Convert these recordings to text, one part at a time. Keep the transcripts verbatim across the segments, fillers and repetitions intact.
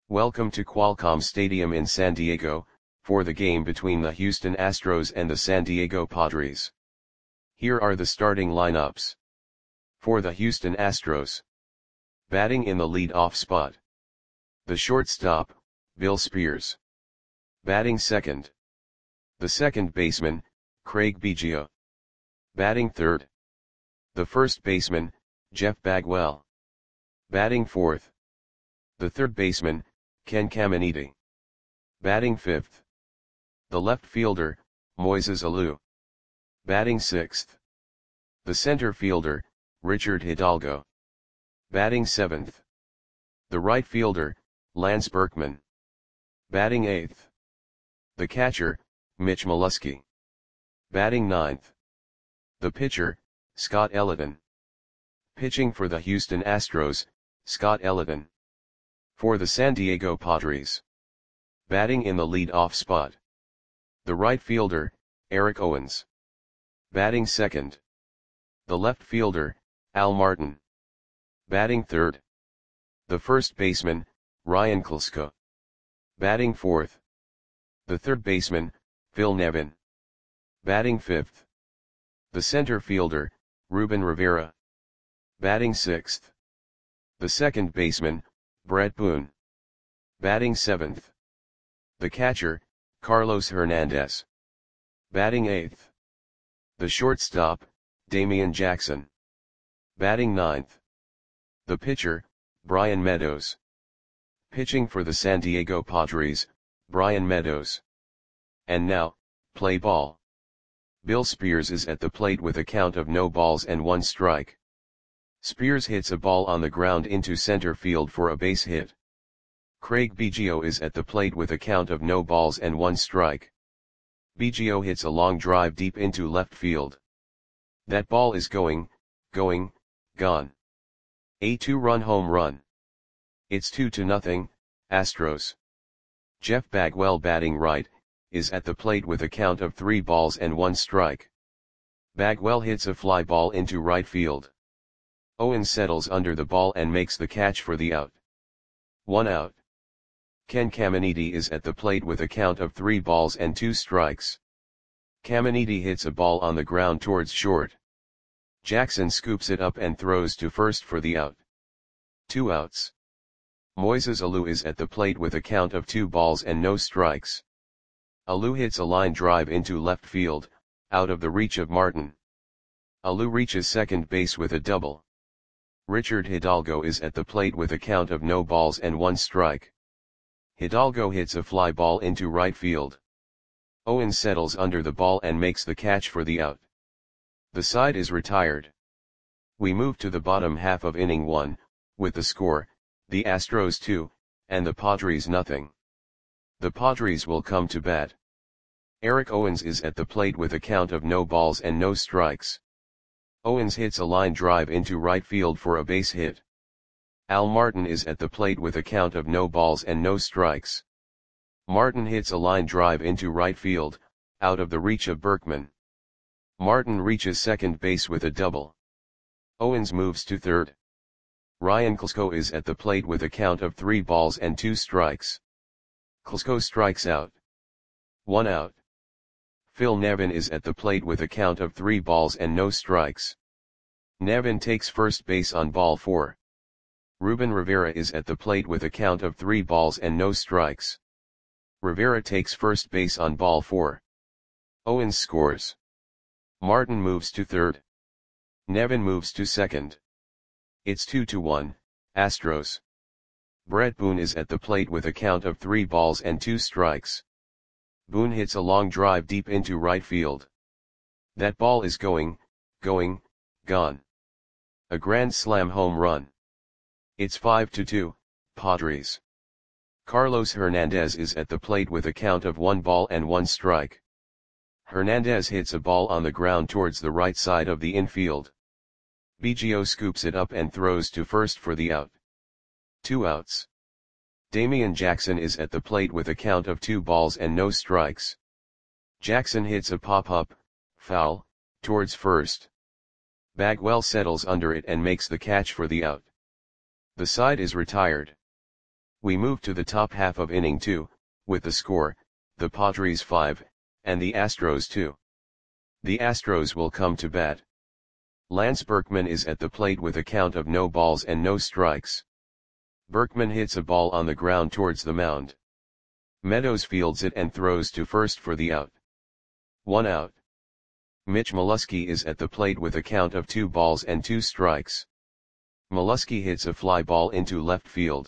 Welcome to Qualcomm Stadium in San Diego, for the game between the Houston Astros and the San Diego Padres. Here are the starting lineups. For the Houston Astros. Batting in the lead-off spot. The shortstop, Bill Spears. Batting second. The second baseman, Craig Biggio. Batting third. The first baseman, Jeff Bagwell. Batting fourth. The third baseman, Ken Caminiti. Batting fifth. The left fielder, Moises Alou. Batting sixth. The center fielder, Richard Hidalgo. Batting seventh. The right fielder, Lance Berkman. Batting eighth. The catcher, Mitch Molesky. Batting ninth. The pitcher, Scott Eloton. Pitching for the Houston Astros, Scott Eloton. For the San Diego Padres. Batting in the lead-off spot. The right fielder, Eric Owens. Batting second. The left fielder, Al Martin. Batting third. The first baseman, Ryan Klesko. Batting fourth. The third baseman, Phil Nevin. Batting fifth. The center fielder, Ruben Rivera. Batting sixth. The second baseman, Brett Boone. Batting seventh. The catcher, Carlos Hernandez. Batting eighth. The shortstop, Damian Jackson. Batting ninth. The pitcher, Brian Meadows. Pitching for the San Diego Padres, Brian Meadows. And now, play ball. Bill Spears is at the plate with a count of no balls and one strike. Spears hits a ball on the ground into center field for a base hit. Craig Biggio is at the plate with a count of no balls and one strike. Biggio hits a long drive deep into left field. That ball is going, going, gone. A two-run home run. It's two to nothing, Astros. Jeff Bagwell, batting right, is at the plate with a count of three balls and one strike. Bagwell hits a fly ball into right field. Owens settles under the ball and makes the catch for the out. One out. Ken Caminiti is at the plate with a count of three balls and two strikes. Caminiti hits a ball on the ground towards short. Jackson scoops it up and throws to first for the out. Two outs. Moises Alou is at the plate with a count of two balls and no strikes. Alou hits a line drive into left field, out of the reach of Martin. Alou reaches second base with a double. Richard Hidalgo is at the plate with a count of no balls and one strike. Hidalgo hits a fly ball into right field. Owens settles under the ball and makes the catch for the out. The side is retired. We move to the bottom half of inning one, with the score, the Astros two, and the Padres nothing. The Padres will come to bat. Eric Owens is at the plate with a count of no balls and no strikes. Owens hits a line drive into right field for a base hit. Al Martin is at the plate with a count of no balls and no strikes. Martin hits a line drive into right field, out of the reach of Berkman. Martin reaches second base with a double. Owens moves to third. Ryan Klesko is at the plate with a count of three balls and two strikes. Klesko strikes out. One out. Phil Nevin is at the plate with a count of three balls and no strikes. Nevin takes first base on ball four. Ruben Rivera is at the plate with a count of three balls and no strikes. Rivera takes first base on ball four. Owens scores. Martin moves to third. Nevin moves to second. It's two to one, Astros. Brett Boone is at the plate with a count of three balls and two strikes. Boone hits a long drive deep into right field. That ball is going, going, gone. A grand slam home run. It's five to two, Padres. Carlos Hernandez is at the plate with a count of one ball and one strike. Hernandez hits a ball on the ground towards the right side of the infield. Biggio scoops it up and throws to first for the out. Two outs. Damian Jackson is at the plate with a count of two balls and no strikes. Jackson hits a pop-up, foul, towards first. Bagwell settles under it and makes the catch for the out. The side is retired. We move to the top half of inning two, with the score, the Padres five, and the Astros two. The Astros will come to bat. Lance Berkman is at the plate with a count of no balls and no strikes. Berkman hits a ball on the ground towards the mound. Meadows fields it and throws to first for the out. One out. Mitch Molesky is at the plate with a count of two balls and two strikes. Molesky hits a fly ball into left field.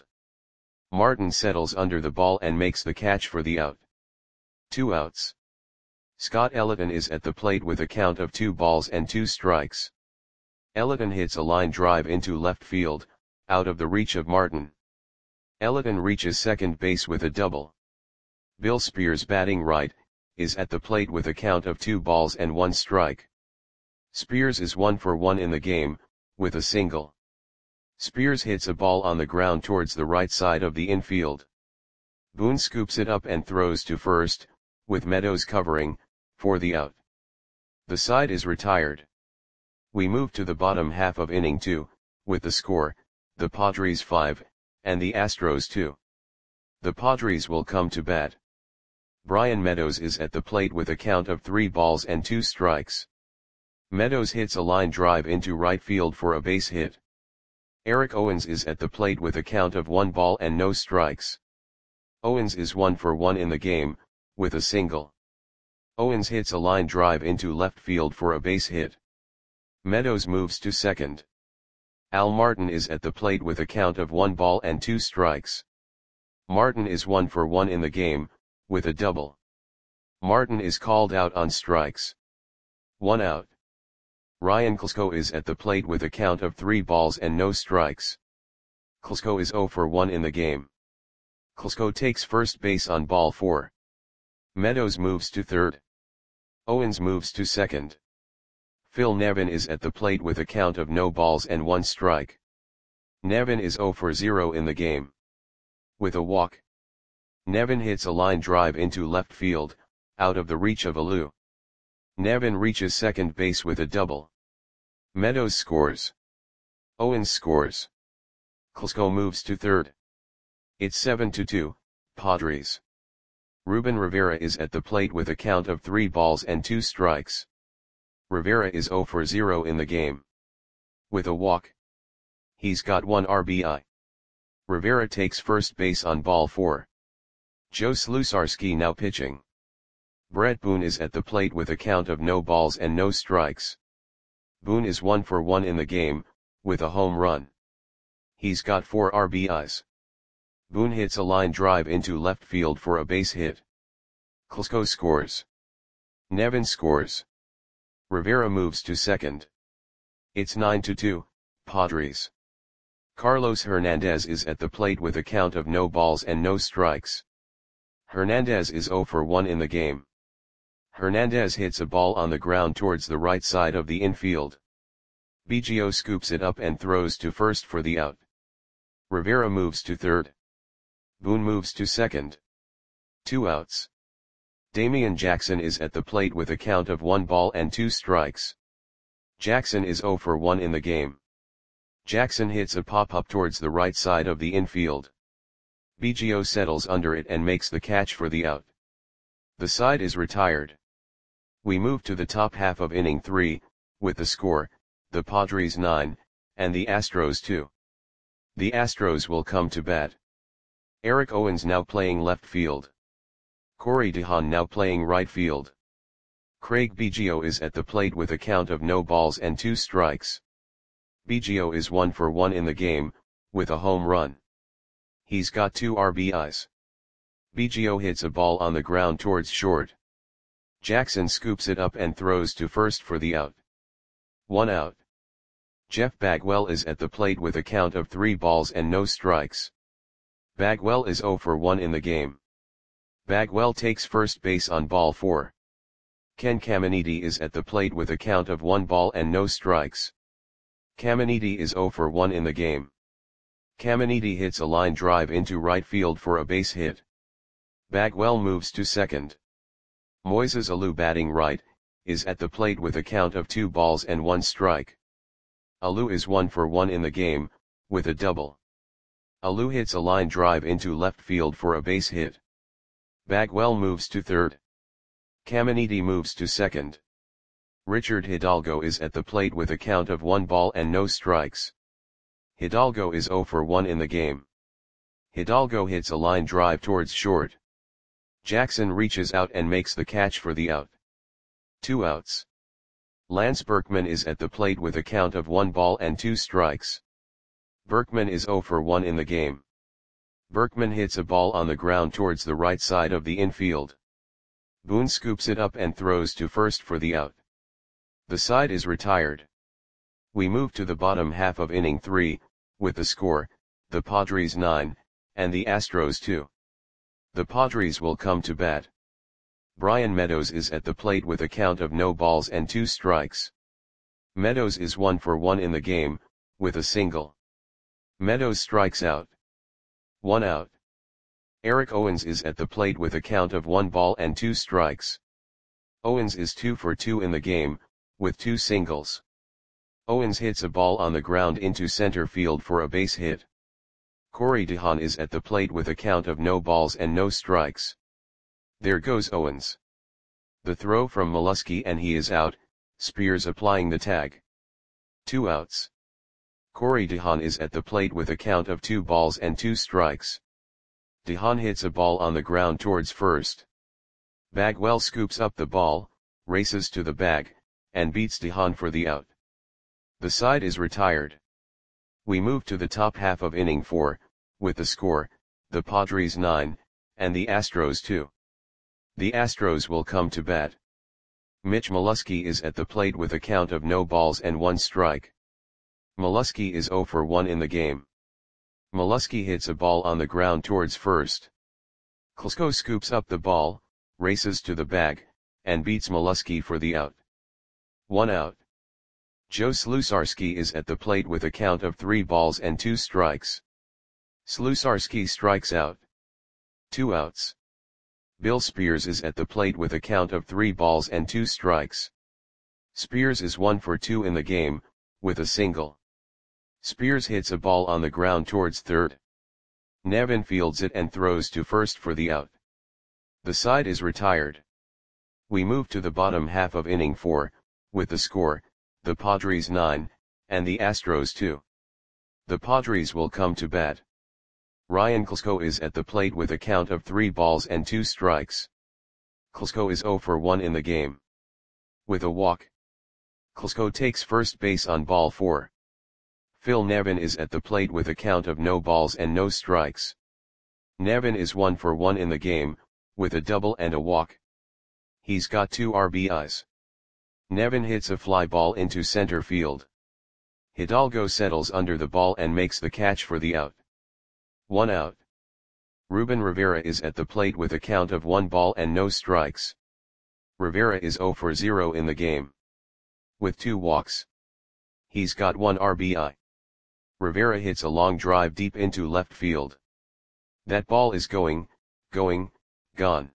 Martin settles under the ball and makes the catch for the out. Two outs. Scott Elliton is at the plate with a count of two balls and two strikes. Elliton hits a line drive into left field, out of the reach of Martin. Elliton reaches second base with a double. Bill Spears, batting right, is at the plate with a count of two balls and one strike. Spears is one for one in the game, with a single. Spears hits a ball on the ground towards the right side of the infield. Boone scoops it up and throws to first, with Meadows covering, for the out. The side is retired. We move to the bottom half of inning two, with the score, the Padres five, and the Astros two. The Padres will come to bat. Brian Meadows is at the plate with a count of three balls and two strikes. Meadows hits a line drive into right field for a base hit. Eric Owens is at the plate with a count of one ball and no strikes. Owens is one for one in the game, with a single. Owens hits a line drive into left field for a base hit. Meadows moves to second. Al Martin is at the plate with a count of one ball and two strikes. Martin is one for one in the game, with a double. Martin is called out on strikes. One out. Ryan Klesko is at the plate with a count of three balls and no strikes. Klesko is zero for one in the game. Klesko takes first base on ball four. Meadows moves to third. Owens moves to second. Phil Nevin is at the plate with a count of no balls and one strike. Nevin is zero for zero in the game. With a walk. Nevin hits a line drive into left field, out of the reach of Alou. Nevin reaches second base with a double. Meadows scores. Owens scores. Klesko moves to third. It's seven to two, Padres. Ruben Rivera is at the plate with a count of three balls and two strikes. Rivera is zero for zero in the game. With a walk. He's got one R B I. Rivera takes first base on ball four. Joe Slusarski now pitching. Brett Boone is at the plate with a count of no balls and no strikes. Boone is one for one in the game, with a home run. He's got four R B Is. Boone hits a line drive into left field for a base hit. Klesko scores. Nevin scores. Rivera moves to second. It's nine to two, Padres. Carlos Hernandez is at the plate with a count of no balls and no strikes. Hernandez is zero for one in the game. Hernandez hits a ball on the ground towards the right side of the infield. Biggio scoops it up and throws to first for the out. Rivera moves to third. Boone moves to second. Two outs. Damian Jackson is at the plate with a count of one ball and two strikes. Jackson is zero for one in the game. Jackson hits a pop-up towards the right side of the infield. Biggio settles under it and makes the catch for the out. The side is retired. We move to the top half of inning three, with the score, the Padres nine, and the Astros two. The Astros will come to bat. Eric Owens now playing left field. Corey DeHaan now playing right field. Craig Biggio is at the plate with a count of no balls and two strikes. Biggio is one for one in the game, with a home run. He's got two R B Is. Biggio hits a ball on the ground towards short. Jackson scoops it up and throws to first for the out. One out. Jeff Bagwell is at the plate with a count of three balls and no strikes. Bagwell is zero for one in the game. Bagwell takes first base on ball four. Ken Caminiti is at the plate with a count of one ball and no strikes. Caminiti is zero for one in the game. Caminiti hits a line drive into right field for a base hit. Bagwell moves to second. Moises Alou, batting right, is at the plate with a count of two balls and one strike. Alou is one for one in the game, with a double. Alou hits a line drive into left field for a base hit. Bagwell moves to third. Caminiti moves to second. Richard Hidalgo is at the plate with a count of one ball and no strikes. Hidalgo is zero for one in the game. Hidalgo hits a line drive towards short. Jackson reaches out and makes the catch for the out. Two outs. Lance Berkman is at the plate with a count of one ball and two strikes. Berkman is zero for one in the game. Berkman hits a ball on the ground towards the right side of the infield. Boone scoops it up and throws to first for the out. The side is retired. We move to the bottom half of inning three, with the score, the Padres nine, and the Astros two. The Padres will come to bat. Brian Meadows is at the plate with a count of no balls and two strikes. Meadows is one for one in the game, with a single. Meadows strikes out. One out. Eric Owens is at the plate with a count of one ball and two strikes. Owens is two for two in the game, with two singles. Owens hits a ball on the ground into center field for a base hit. Corey DeHaan is at the plate with a count of no balls and no strikes. There goes Owens. The throw from Molesky and he is out, Spears applying the tag. Two outs. Corey DeHaan is at the plate with a count of two balls and two strikes. DeHaan hits a ball on the ground towards first. Bagwell scoops up the ball, races to the bag, and beats DeHaan for the out. The side is retired. We move to the top half of inning four, with the score, the Padres nine, and the Astros two. The Astros will come to bat. Mitch Molesky is at the plate with a count of no balls and one strike. Molesky is zero for one in the game. Molesky hits a ball on the ground towards first. Klesko scoops up the ball, races to the bag, and beats Molesky for the out. One out. Joe Slusarski is at the plate with a count of three balls and two strikes. Slusarski strikes out. Two outs. Bill Spears is at the plate with a count of three balls and two strikes. Spears is one for two in the game, with a single. Spears hits a ball on the ground towards third. Nevin fields it and throws to first for the out. The side is retired. We move to the bottom half of inning four, with the score, the Padres nine, and the Astros two. The Padres will come to bat. Ryan Klesko is at the plate with a count of three balls and two strikes. Klesko is zero for one in the game. With a walk. Klesko takes first base on ball four. Phil Nevin is at the plate with a count of no balls and no strikes. Nevin is one for one in the game, with a double and a walk. He's got two R B Is. Nevin hits a fly ball into center field. Hidalgo settles under the ball and makes the catch for the out. One out. Ruben Rivera is at the plate with a count of one ball and no strikes. Rivera is zero for zero in the game. With two walks. He's got one R B I. Rivera hits a long drive deep into left field. That ball is going, going, gone.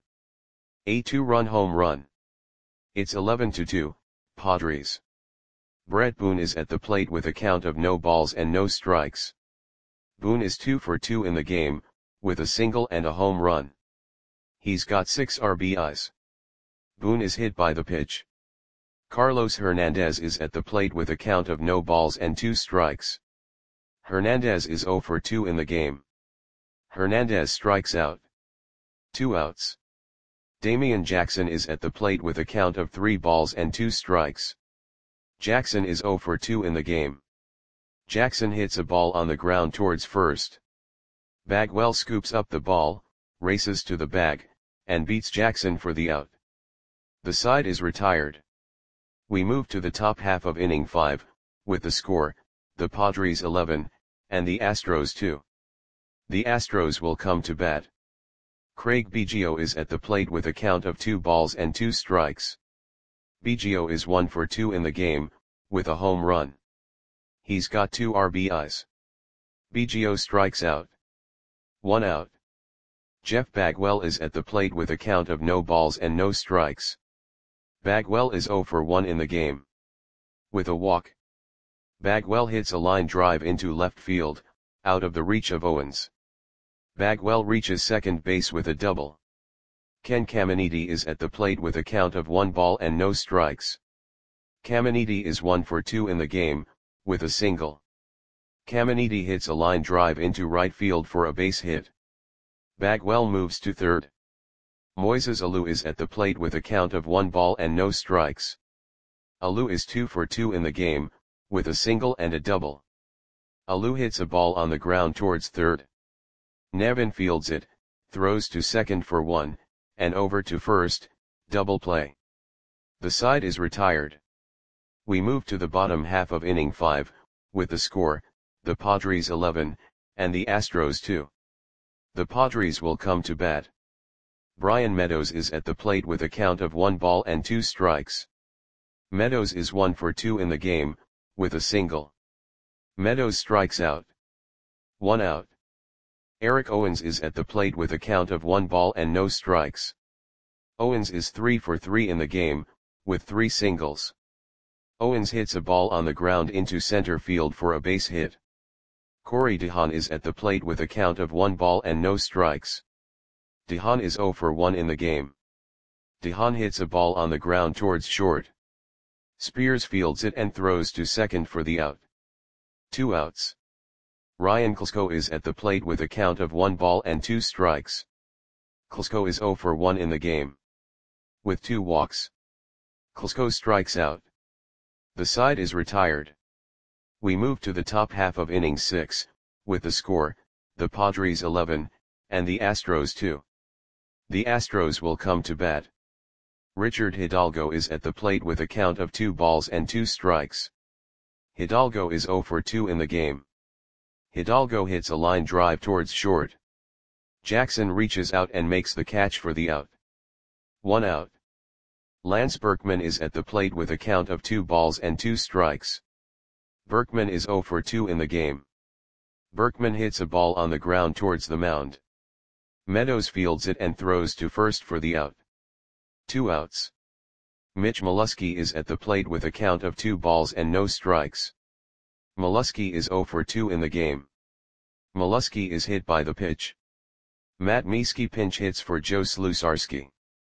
A two-run home run. It's eleven to two, Padres. Brett Boone is at the plate with a count of no balls and no strikes. Boone is two for two in the game, with a single and a home run. He's got six R B Is. Boone is hit by the pitch. Carlos Hernandez is at the plate with a count of no balls and two strikes. Hernandez is zero for two in the game. Hernandez strikes out. Two outs. Damian Jackson is at the plate with a count of three balls and two strikes. Jackson is zero for two in the game. Jackson hits a ball on the ground towards first. Bagwell scoops up the ball, races to the bag, and beats Jackson for the out. The side is retired. We move to the top half of inning five, with the score, the Padres eleven, and the Astros two. The Astros will come to bat. Craig Biggio is at the plate with a count of two balls and two strikes. Biggio is one for two in the game, with a home run. He's got two R B Is. Biggio strikes out. One out. Jeff Bagwell is at the plate with a count of no balls and no strikes. Bagwell is zero for one in the game. With a walk. Bagwell hits a line drive into left field, out of the reach of Owens. Bagwell reaches second base with a double. Ken Caminiti is at the plate with a count of one ball and no strikes. Caminiti is one for two in the game, with a single. Caminiti hits a line drive into right field for a base hit. Bagwell moves to third. Moises Alou is at the plate with a count of one ball and no strikes. Alou is two for two in the game, with a single and a double. Alou hits a ball on the ground towards third. Nevin fields it, throws to second for one, and over to first, double play. The side is retired. We move to the bottom half of inning five, with the score, the Padres eleven, and the Astros two. The Padres will come to bat. Brian Meadows is at the plate with a count of one ball and two strikes. Meadows is one for two in the game, with a single. Meadows strikes out. One out. Eric Owens is at the plate with a count of one ball and no strikes. Owens is three for three in the game, with three singles. Owens hits a ball on the ground into center field for a base hit. Corey DeHaan is at the plate with a count of one ball and no strikes. DeHaan is zero for one in the game. DeHaan hits a ball on the ground towards short. Spears fields it and throws to second for the out. Two outs. Ryan Klesko is at the plate with a count of one ball and two strikes. Klesko is zero for one in the game. With two walks. Klesko strikes out. The side is retired. We move to the top half of inning six, with the score, the Padres eleven, and the Astros two. The Astros will come to bat. Richard Hidalgo is at the plate with a count of two balls and two strikes. Hidalgo is zero for two in the game. Hidalgo hits a line drive towards short. Jackson reaches out and makes the catch for the out. One out. Lance Berkman is at the plate with a count of two balls and two strikes. Berkman is zero for two in the game. Berkman hits a ball on the ground towards the mound. Meadows fields it and throws to first for the out. Two outs. Mitch Molesky is at the plate with a count of two balls and no strikes. Molesky is zero for two in the game. Molesky is hit by the pitch. Matt Mieske pinch hits for Joe Slusarski.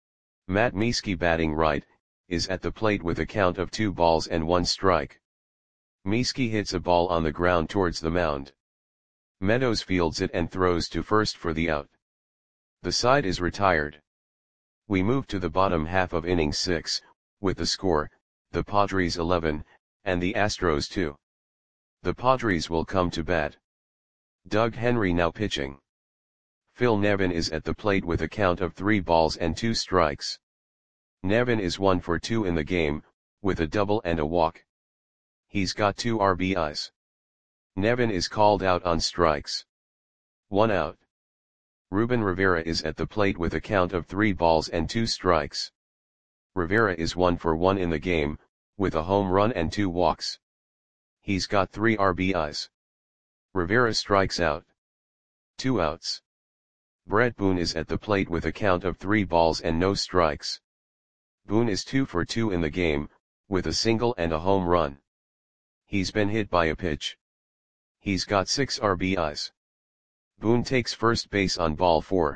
Matt Mieske, batting right, is at the plate with a count of two balls and one strike. Mieske hits a ball on the ground towards the mound. Meadows fields it and throws to first for the out. The side is retired. We move to the bottom half of inning six, with the score, the Padres eleven, and the Astros two. The Padres will come to bat. Doug Henry now pitching. Phil Nevin is at the plate with a count of three balls and two strikes. Nevin is one for two in the game, with a double and a walk. He's got two R B Is. Nevin is called out on strikes. One out. Ruben Rivera is at the plate with a count of three balls and two strikes. Rivera is one for one in the game, with a home run and two walks. He's got three R B Is. Rivera strikes out. Two outs. Brett Boone is at the plate with a count of three balls and no strikes. Boone is two for two in the game, with a single and a home run. He's been hit by a pitch. He's got six R B Is. Boone takes first base on ball four.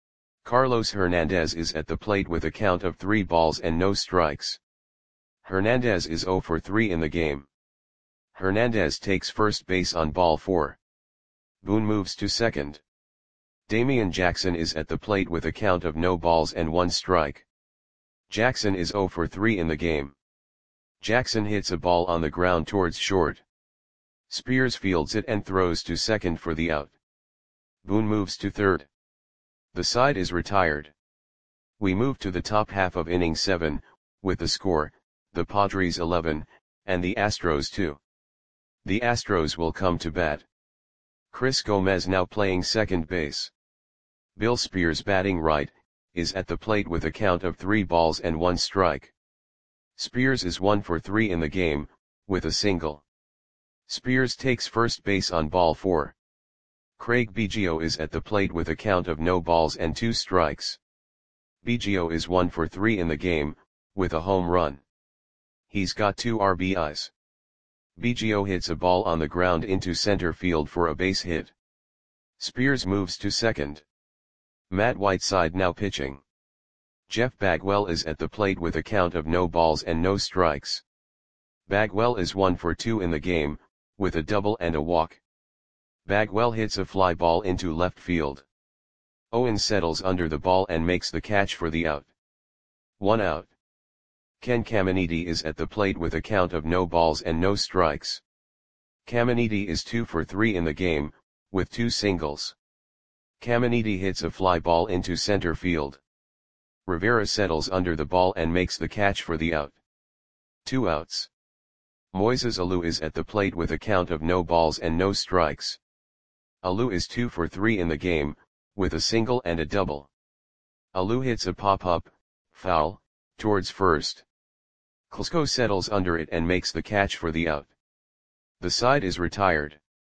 Carlos Hernandez is at the plate with a count of three balls and no strikes. Hernandez is zero for three in the game. Hernandez takes first base on ball four. Boone moves to second. Damian Jackson is at the plate with a count of no balls and one strike. Jackson is zero for three in the game. Jackson hits a ball on the ground towards short. Spears fields it and throws to second for the out. Boone moves to third. The side is retired. We move to the top half of inning seven, with the score, the Padres eleven, and the Astros two. The Astros will come to bat. Chris Gomez now playing second base. Bill Spears, batting right, is at the plate with a count of three balls and one strike. Spears is one for three in the game, with a single. Spears takes first base on ball four. Craig Biggio is at the plate with a count of no balls and two strikes. Biggio is one for three in the game, with a home run. He's got two R B Is. Biggio hits a ball on the ground into center field for a base hit. Spears moves to second. Matt Whiteside now pitching. Jeff Bagwell is at the plate with a count of no balls and no strikes. Bagwell is one for two in the game, with a double and a walk. Bagwell hits a fly ball into left field. Owens settles under the ball and makes the catch for the out. One out. Ken Caminiti is at the plate with a count of no balls and no strikes. Caminiti is two for three in the game, with two singles. Caminiti hits a fly ball into center field. Rivera settles under the ball and makes the catch for the out. Two outs. Moises Alou is at the plate with a count of no balls and no strikes. Alou is two for three in the game, with a single and a double. Alou hits a pop-up, foul, towards first. Klesko settles under it and makes the catch for the out. The side is retired.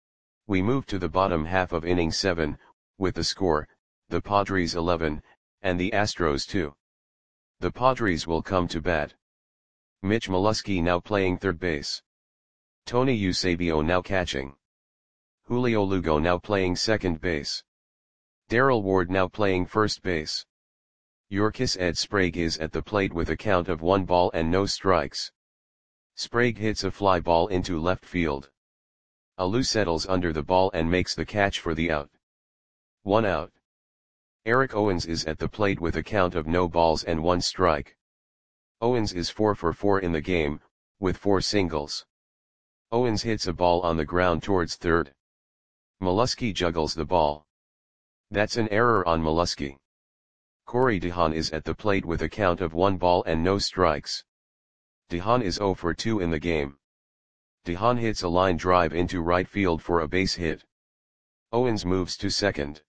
We move to the bottom half of inning seven, with the score, the Padres eleven, and the Astros two. The Padres will come to bat. Mitch Molesky now playing third base. Tony Eusebio now catching. Julio Lugo now playing second base. Darrell Ward now playing first base. Yorkis Ed Sprague is at the plate with a count of one ball and no strikes. Sprague hits a fly ball into left field. Alou settles under the ball and makes the catch for the out. One out. Eric Owens is at the plate with a count of no balls and one strike. Owens is four for four in the game, with four singles. Owens hits a ball on the ground towards third. Molesky juggles the ball. That's an error on Molesky. Corey DeHaan is at the plate with a count of one ball and no strikes. DeHaan is zero for two in the game. DeHaan hits a line drive into right field for a base hit. Owens moves to second.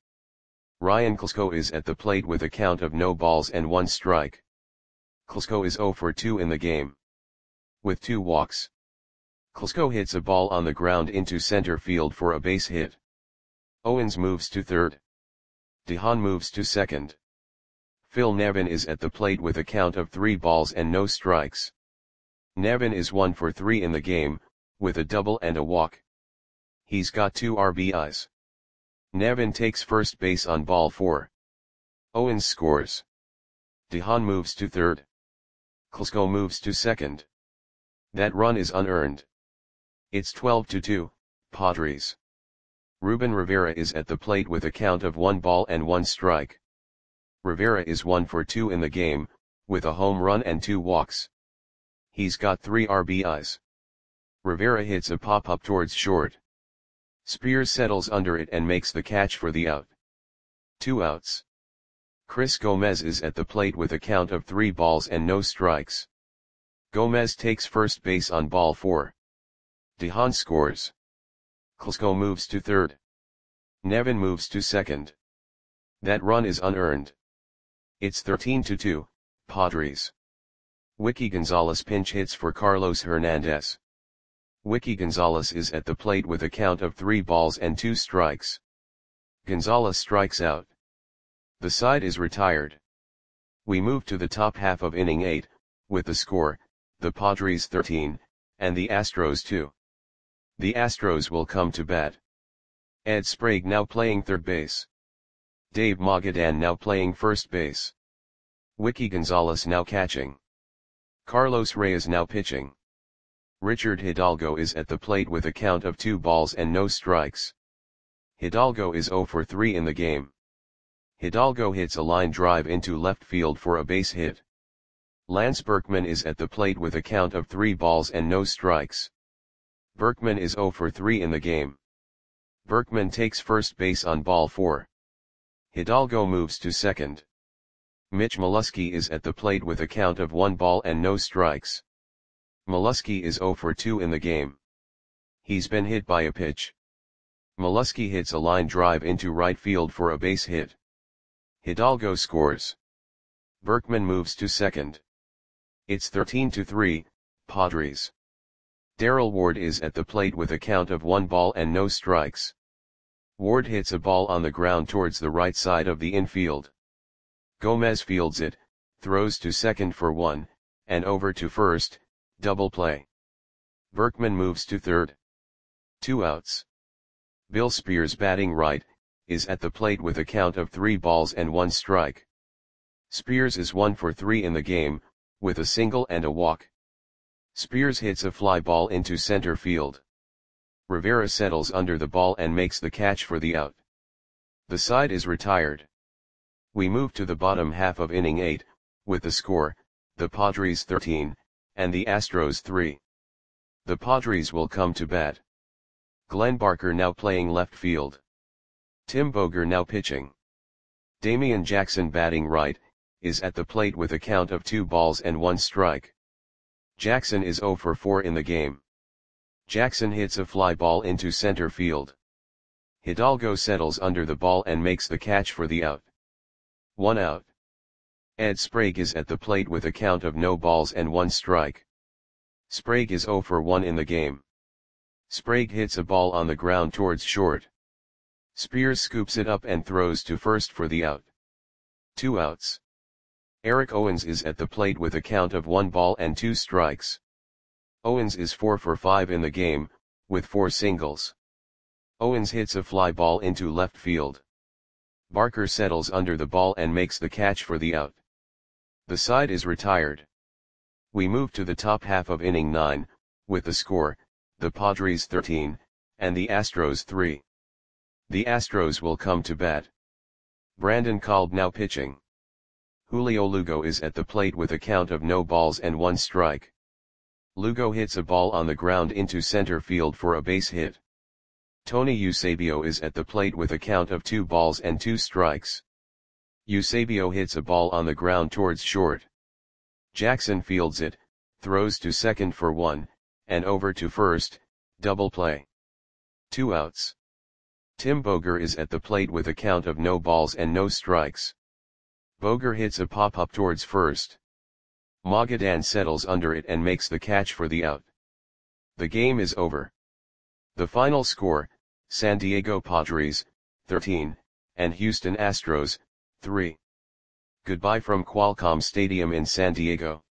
Ryan Klesko is at the plate with a count of no balls and one strike. Klesko is zero for two in the game. With two walks. Klesko hits a ball on the ground into center field for a base hit. Owens moves to third. DeHaan moves to second. Phil Nevin is at the plate with a count of three balls and no strikes. Nevin is one for three in the game, with a double and a walk. He's got two R B Is. Nevin takes first base on ball four. Owens scores. DeHaan moves to third. Klesko moves to second. That run is unearned. It's twelve to two, Padres. Ruben Rivera is at the plate with a count of one ball and one strike. Rivera is one for two in the game, with a home run and two walks. He's got three R B Is. Rivera hits a pop-up towards short. Spears settles under it and makes the catch for the out. Two outs. Chris Gomez is at the plate with a count of three balls and no strikes. Gomez takes first base on ball four. DeHaan scores. Klesko moves to third. Nevin moves to second. That run is unearned. It's thirteen to two, Padres. Wiki Gonzalez pinch hits for Carlos Hernandez. Wiki Gonzalez is at the plate with a count of three balls and two strikes. Gonzalez strikes out. The side is retired. We move to the top half of inning eight, with the score, the Padres thirteen, and the Astros two. The Astros will come to bat. Ed Sprague now playing third base. Dave Magadan now playing first base. Wiki Gonzalez now catching. Carlos Reyes now pitching. Richard Hidalgo is at the plate with a count of two balls and no strikes. Hidalgo is zero for three in the game. Hidalgo hits a line drive into left field for a base hit. Lance Berkman is at the plate with a count of three balls and no strikes. Berkman is zero for three in the game. Berkman takes first base on ball four. Hidalgo moves to second. Mitch Molesky is at the plate with a count of one ball and no strikes. Molesky is zero for two in the game. He's been hit by a pitch. Molesky hits a line drive into right field for a base hit. Hidalgo scores. Berkman moves to second. It's thirteen to three, Padres. Darrell Ward is at the plate with a count of one ball and no strikes. Ward hits a ball on the ground towards the right side of the infield. Gomez fields it, throws to second for one, and over to first, double play. Berkman moves to third. Two outs. Bill Spears, batting right, is at the plate with a count of three balls and one strike. Spears is one for three in the game, with a single and a walk. Spears hits a fly ball into center field. Rivera settles under the ball and makes the catch for the out. The side is retired. We move to the bottom half of inning eight, with the score, the Padres thirteen, and the Astros three. The Padres will come to bat. Glenn Barker now playing left field. Tim Boger now pitching. Damian Jackson, batting right, is at the plate with a count of two balls and one strike. Jackson is zero for four in the game. Jackson hits a fly ball into center field. Hidalgo settles under the ball and makes the catch for the out. One out. Ed Sprague is at the plate with a count of no balls and one strike. Sprague is zero for one in the game. Sprague hits a ball on the ground towards short. Spears scoops it up and throws to first for the out. Two outs. Eric Owens is at the plate with a count of one ball and two strikes. Owens is four for five in the game, with four singles. Owens hits a fly ball into left field. Barker settles under the ball and makes the catch for the out. The side is retired. We move to the top half of inning nine, with the score, the Padres thirteen, and the Astros three. The Astros will come to bat. Brandon Kalb now pitching. Julio Lugo is at the plate with a count of no balls and one strike. Lugo hits a ball on the ground into center field for a base hit. Tony Eusebio is at the plate with a count of two balls and two strikes. Eusebio hits a ball on the ground towards short. Jackson fields it, throws to second for one, and over to first, double play. Two outs. Tim Boger is at the plate with a count of no balls and no strikes. Boger hits a pop-up towards first. Magadan settles under it and makes the catch for the out. The game is over. The final score, San Diego Padres, thirteen, and Houston Astros, three. Goodbye from Qualcomm Stadium in San Diego.